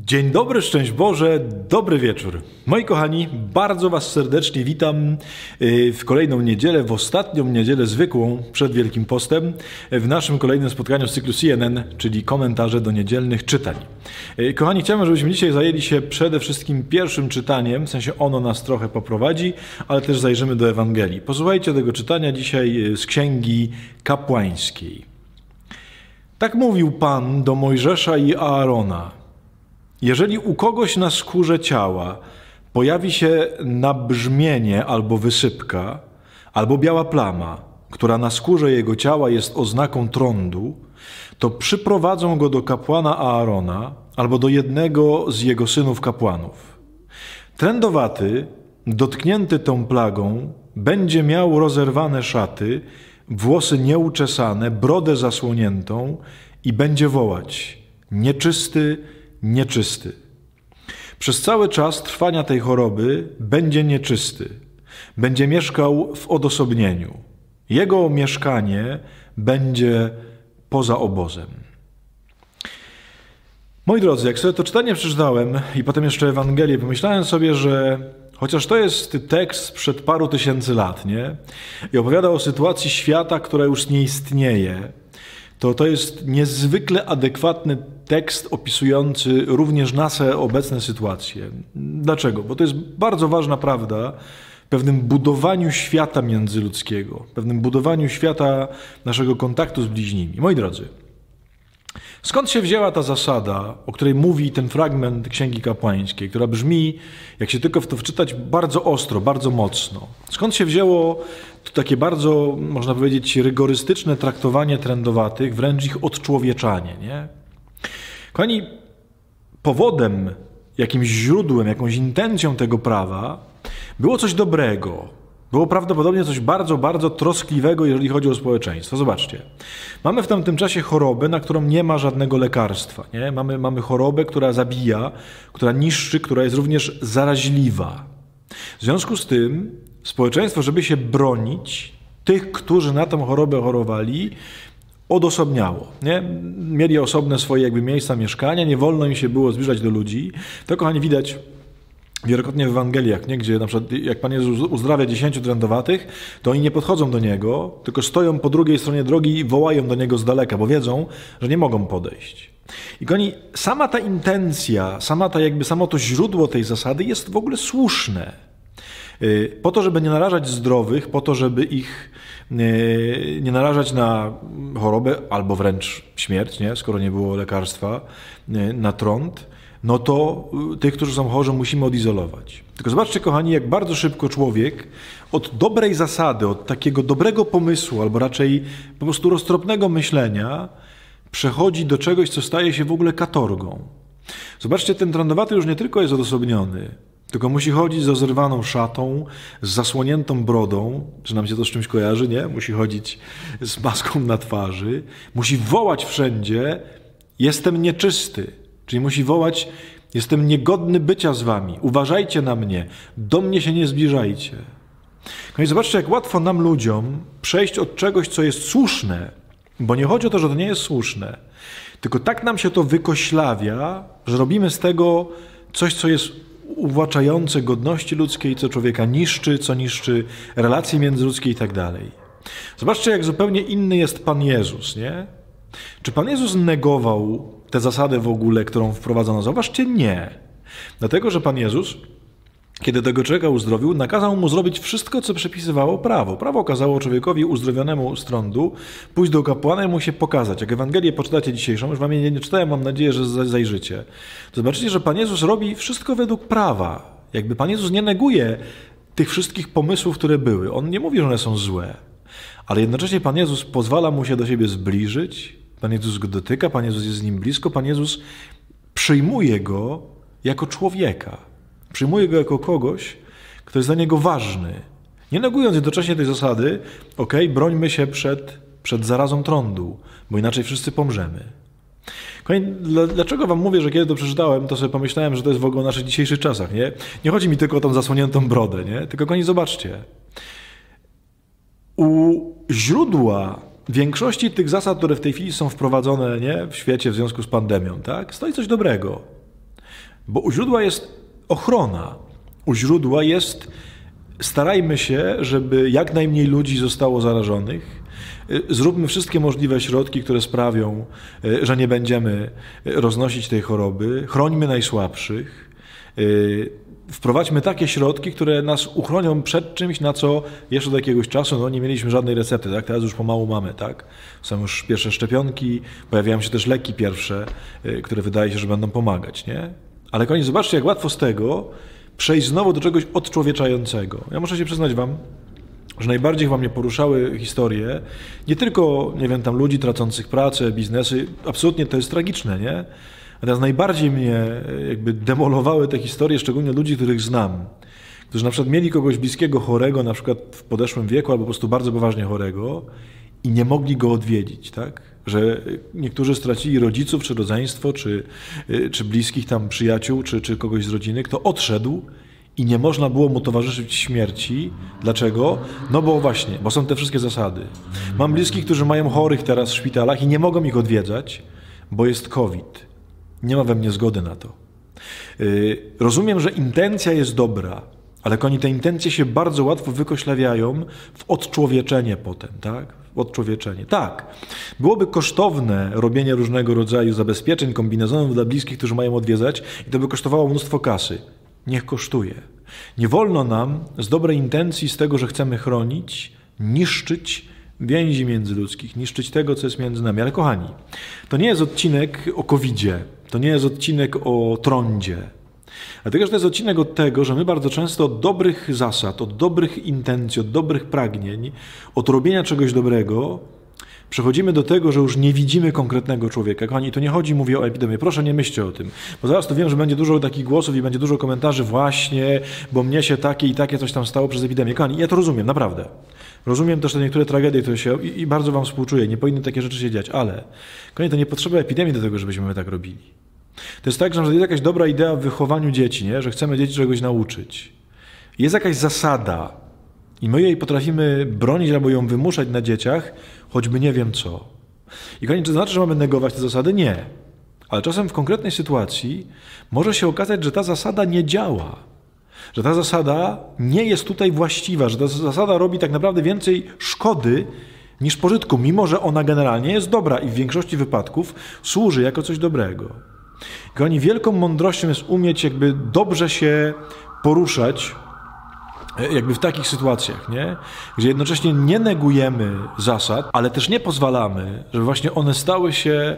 Dzień dobry, szczęść Boże, dobry wieczór. Moi kochani, bardzo Was serdecznie witam w kolejną niedzielę, w ostatnią niedzielę zwykłą przed Wielkim Postem, w naszym kolejnym spotkaniu z cyklu CNN, czyli komentarze do niedzielnych czytań. Kochani, chciałbym, żebyśmy dzisiaj zajęli się przede wszystkim pierwszym czytaniem, w sensie ono nas trochę poprowadzi, ale też zajrzymy do Ewangelii. Posłuchajcie tego czytania dzisiaj z Księgi Kapłańskiej. Tak mówił Pan do Mojżesza i Aarona. Jeżeli u kogoś na skórze ciała pojawi się nabrzmienie albo wysypka, albo biała plama, która na skórze jego ciała jest oznaką trądu, to przyprowadzą go do kapłana Aarona albo do jednego z jego synów kapłanów. Trędowaty, dotknięty tą plagą, będzie miał rozerwane szaty, włosy nieuczesane, brodę zasłoniętą i będzie wołać: nieczysty, nieczysty. Przez cały czas trwania tej choroby będzie nieczysty. Będzie mieszkał w odosobnieniu. Jego mieszkanie będzie poza obozem. Moi drodzy, jak sobie to czytanie przeczytałem i potem jeszcze Ewangelię, pomyślałem sobie, że chociaż to jest tekst sprzed paru tysięcy lat, nie? I opowiada o sytuacji świata, która już nie istnieje, to jest niezwykle adekwatny tekst opisujący również nasze obecne sytuacje. Dlaczego? Bo to jest bardzo ważna prawda w pewnym budowaniu świata międzyludzkiego, w pewnym budowaniu świata naszego kontaktu z bliźnimi. Moi drodzy, skąd się wzięła ta zasada, o której mówi ten fragment Księgi Kapłańskiej, która brzmi, jak się tylko w to wczytać, bardzo ostro, bardzo mocno? Skąd się wzięło to takie bardzo, można powiedzieć, rygorystyczne traktowanie trędowatych, wręcz ich odczłowieczanie, nie? Kochani, powodem, jakimś źródłem, jakąś intencją tego prawa było coś dobrego. Było prawdopodobnie coś bardzo, bardzo troskliwego, jeżeli chodzi o społeczeństwo. Zobaczcie, mamy w tamtym czasie chorobę, na którą nie ma żadnego lekarstwa. Nie? Mamy chorobę, która zabija, która niszczy, która jest również zaraźliwa. W związku z tym społeczeństwo, żeby się bronić tych, którzy na tę chorobę chorowali, odosobniało. Nie? Mieli osobne swoje jakby miejsca mieszkania, nie wolno im się było zbliżać do ludzi. To, kochani, widać wielokrotnie w Ewangeliach, nie? Gdzie na przykład jak Pan Jezus uzdrawia 10 trędowatych, to oni nie podchodzą do Niego, tylko stoją po drugiej stronie drogi i wołają do Niego z daleka, bo wiedzą, że nie mogą podejść. I kochani, sama ta intencja, samo to źródło tej zasady jest w ogóle słuszne. Po to, żeby nie narażać zdrowych, po to, żeby ich nie narażać na chorobę albo wręcz śmierć, nie? Skoro nie było lekarstwa, na trąd, no to tych, którzy są chorzy, musimy odizolować. Tylko zobaczcie, kochani, jak bardzo szybko człowiek od dobrej zasady, od takiego dobrego pomysłu, albo raczej po prostu roztropnego myślenia przechodzi do czegoś, co staje się w ogóle katorgą. Zobaczcie, ten trędowaty już nie tylko jest odosobniony, tylko musi chodzić z rozerwaną szatą, z zasłoniętą brodą, czy nam się to z czymś kojarzy, nie? Musi chodzić z maską na twarzy, musi wołać wszędzie: jestem nieczysty. Czyli musi wołać: jestem niegodny bycia z wami, uważajcie na mnie, do mnie się nie zbliżajcie. No i zobaczcie, jak łatwo nam ludziom przejść od czegoś, co jest słuszne, bo nie chodzi o to, że to nie jest słuszne, tylko tak nam się to wykoślawia, że robimy z tego coś, co jest uwłaczające godności ludzkiej, co człowieka niszczy, co niszczy relacje międzyludzkie i tak dalej. Zobaczcie, jak zupełnie inny jest Pan Jezus, nie? Czy Pan Jezus negował tę zasadę w ogóle, którą wprowadzono? Zauważcie, nie. Dlatego, że Pan Jezus, kiedy tego człowieka uzdrowił, nakazał mu zrobić wszystko, co przepisywało prawo. Prawo kazało człowiekowi uzdrowionemu z trądu pójść do kapłana i mu się pokazać. Jak Ewangelię poczytacie dzisiejszą, już wam jej nie czytałem, mam nadzieję, że zajrzycie. To zobaczycie, że Pan Jezus robi wszystko według prawa. Jakby Pan Jezus nie neguje tych wszystkich pomysłów, które były. On nie mówi, że one są złe. Ale jednocześnie Pan Jezus pozwala mu się do siebie zbliżyć, Pan Jezus go dotyka, Pan Jezus jest z nim blisko, Pan Jezus przyjmuje go jako człowieka. Przyjmuje go jako kogoś, kto jest dla niego ważny. Nie negując jednocześnie tej zasady: brońmy się przed zarazą trądu, bo inaczej wszyscy pomrzemy. Dlaczego wam mówię, że kiedy to przeczytałem, to sobie pomyślałem, że to jest w ogóle o naszych dzisiejszych czasach, nie? Nie chodzi mi tylko o tą zasłoniętą brodę, nie? Tylko kochani, zobaczcie. U źródła większości tych zasad, które w tej chwili są wprowadzone, nie, w świecie w związku z pandemią, tak, stoi coś dobrego. Bo u źródła jest ochrona. U źródła jest starajmy się, żeby jak najmniej ludzi zostało zarażonych. Zróbmy wszystkie możliwe środki, które sprawią, że nie będziemy roznosić tej choroby. Chrońmy najsłabszych. Wprowadźmy takie środki, które nas uchronią przed czymś, na co jeszcze do jakiegoś czasu nie mieliśmy żadnej recepty, tak? Teraz już pomału mamy, tak? Są już pierwsze szczepionki, pojawiają się też leki pierwsze, które wydaje się, że będą pomagać, nie? Ale kochani, zobaczcie, jak łatwo z tego przejść znowu do czegoś odczłowieczającego. Ja muszę się przyznać wam, że najbardziej chyba mnie poruszały historie, nie tylko, nie wiem, tam ludzi tracących pracę, biznesy, absolutnie to jest tragiczne, nie? Natomiast najbardziej mnie jakby demolowały te historie, szczególnie ludzi, których znam, którzy na przykład mieli kogoś bliskiego chorego, na przykład w podeszłym wieku, albo po prostu bardzo poważnie chorego i nie mogli go odwiedzić, tak? Że niektórzy stracili rodziców, czy rodzeństwo, czy bliskich tam przyjaciół, czy kogoś z rodziny, kto odszedł i nie można było mu towarzyszyć śmierci. Dlaczego? No bo właśnie, bo są te wszystkie zasady. Mam bliskich, którzy mają chorych teraz w szpitalach i nie mogą ich odwiedzać, bo jest COVID. Nie ma we mnie zgody na to. Rozumiem, że intencja jest dobra, ale kochani, te intencje się bardzo łatwo wykoślawiają w odczłowieczenie potem, tak? W odczłowieczenie. Tak, byłoby kosztowne robienie różnego rodzaju zabezpieczeń, kombinezonów dla bliskich, którzy mają odwiedzać i to by kosztowało mnóstwo kasy. Niech kosztuje. Nie wolno nam z dobrej intencji, z tego, że chcemy chronić, niszczyć więzi międzyludzkich, niszczyć tego, co jest między nami. Ale kochani, to nie jest odcinek o COVID-zie, to nie jest odcinek o trądzie. Dlatego, że to jest odcinek od tego, że my bardzo często od dobrych zasad, od dobrych intencji, od dobrych pragnień, od robienia czegoś dobrego przechodzimy do tego, że już nie widzimy konkretnego człowieka. Kochani, tu nie chodzi, mówię o epidemii. Proszę, nie myślcie o tym. Bo zaraz to wiem, że będzie dużo takich głosów i będzie dużo komentarzy właśnie, bo mnie się takie i takie coś tam stało przez epidemię. Kochani, ja to rozumiem, naprawdę. Rozumiem też te niektóre tragedie, które się... I bardzo wam współczuję. Nie powinny takie rzeczy się dziać, ale kochani, to nie potrzeba epidemii do tego, żebyśmy my tak robili. To jest tak, że jest jakaś dobra idea w wychowaniu dzieci, nie? Że chcemy dzieci czegoś nauczyć. Jest jakaś zasada i my jej potrafimy bronić albo ją wymuszać na dzieciach, choćby nie wiem co. I koniecznie to znaczy, że mamy negować te zasady? Nie. Ale czasem w konkretnej sytuacji może się okazać, że ta zasada nie działa. Że ta zasada nie jest tutaj właściwa, że ta zasada robi tak naprawdę więcej szkody niż pożytku, mimo że ona generalnie jest dobra i w większości wypadków służy jako coś dobrego. Kochani, wielką mądrością jest umieć jakby dobrze się poruszać jakby w takich sytuacjach, nie? Gdzie jednocześnie nie negujemy zasad, ale też nie pozwalamy, żeby właśnie one stały się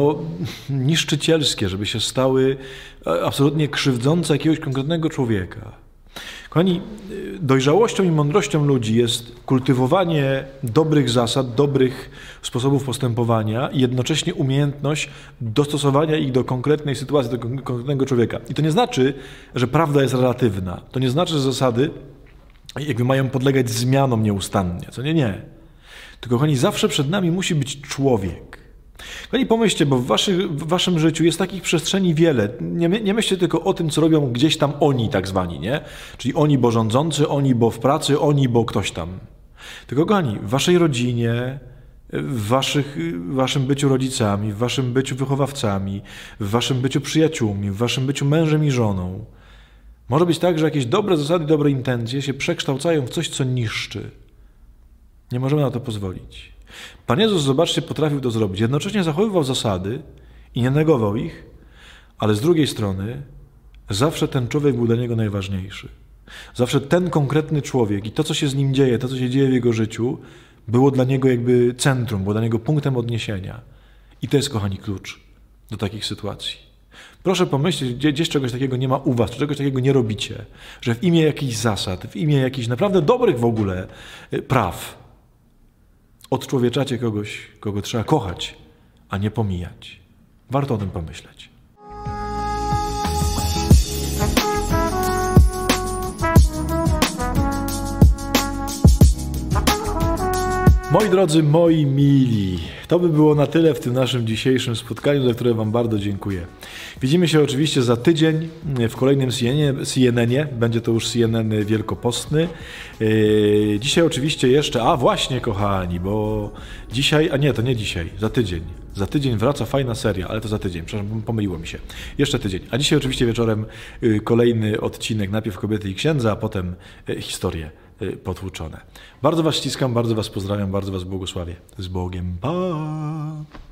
niszczycielskie, żeby się stały absolutnie krzywdzące jakiegoś konkretnego człowieka. Kochani, dojrzałością i mądrością ludzi jest kultywowanie dobrych zasad, dobrych sposobów postępowania i jednocześnie umiejętność dostosowania ich do konkretnej sytuacji, do konkretnego człowieka. I to nie znaczy, że prawda jest relatywna. To nie znaczy, że zasady jakby mają podlegać zmianom nieustannie. Co nie. Tylko, kochani, zawsze przed nami musi być człowiek. Kochani, pomyślcie, bo w waszym życiu jest takich przestrzeni wiele. Nie myślcie tylko o tym, co robią gdzieś tam oni tak zwani, nie? Czyli oni, bo rządzący, oni, bo w pracy, oni, bo ktoś tam. Tylko, kochani, w waszej rodzinie, w waszym byciu rodzicami, w waszym byciu wychowawcami, w waszym byciu przyjaciółmi, w waszym byciu mężem i żoną, może być tak, że jakieś dobre zasady, dobre intencje się przekształcają w coś, co niszczy. Nie możemy na to pozwolić. Pan Jezus, zobaczcie, potrafił to zrobić. Jednocześnie zachowywał zasady i nie negował ich, ale z drugiej strony zawsze ten człowiek był dla niego najważniejszy. Zawsze ten konkretny człowiek i to, co się z nim dzieje, to, co się dzieje w jego życiu, było dla niego jakby centrum, było dla niego punktem odniesienia. I to jest, kochani, klucz do takich sytuacji. Proszę pomyśleć, gdzieś czegoś takiego nie ma u was, czy czegoś takiego nie robicie, że w imię jakichś zasad, w imię jakichś naprawdę dobrych w ogóle praw odczłowieczacie kogoś, kogo trzeba kochać, a nie pomijać. Warto o tym pomyśleć. Moi drodzy, moi mili, to by było na tyle w tym naszym dzisiejszym spotkaniu, za które wam bardzo dziękuję. Widzimy się oczywiście za tydzień w kolejnym CNN-ie. Będzie to już CNN wielkopostny. Dzisiaj oczywiście jeszcze, właśnie kochani, bo dzisiaj, to nie dzisiaj, za tydzień. Za tydzień wraca fajna seria, ale to za tydzień, przepraszam, pomyliło mi się. Jeszcze tydzień. A dzisiaj oczywiście wieczorem kolejny odcinek, najpierw Kobiety i Księdza, a potem historie potłuczone. Bardzo was ściskam, bardzo was pozdrawiam, bardzo was błogosławię. Z Bogiem, pa!